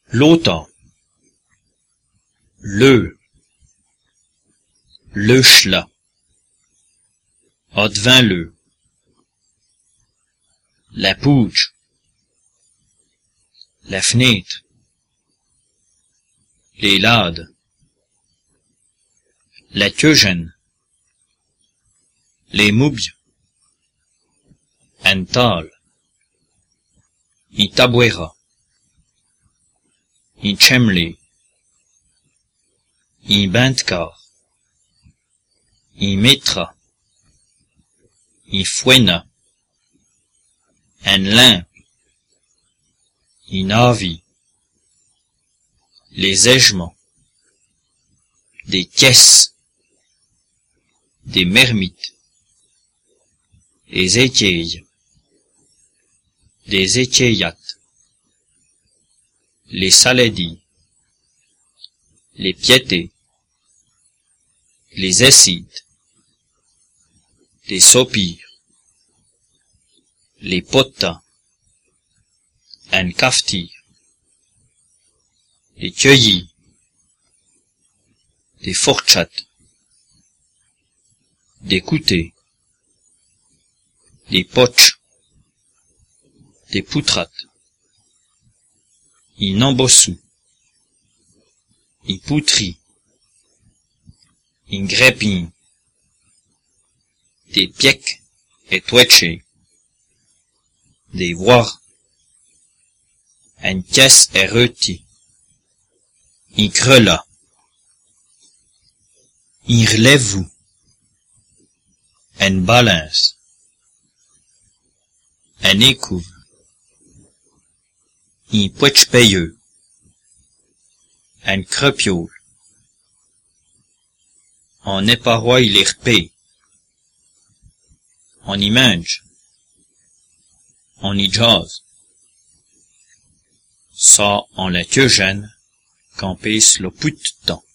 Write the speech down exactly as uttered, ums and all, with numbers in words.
Lota, le, le schla, advint le, la pouge, la fenêtre, les lades, la tjögen, les moubs, en tal, i tabouera, i chemle, i bentkar, i metra, i fouena, en limp, i navi, les égements, des caisses, des mermites, des étiailles, des étiaillates, les saladis, les piétés, les essides, les sopirs, les potas, un cafetir, les cueillis, des fourchettes, des coutées, des poches, des poutrates, i nambossou, i poutri, i grépin, des pièques et touetchés, des voires, en caisse et rôti, i grela, i relève-vous, en balance, en écouve, i poetch-payeux, en crepiole, en éparoi il erpé, en y mange, en y jase, ça en la tjögen, campes le put de temps.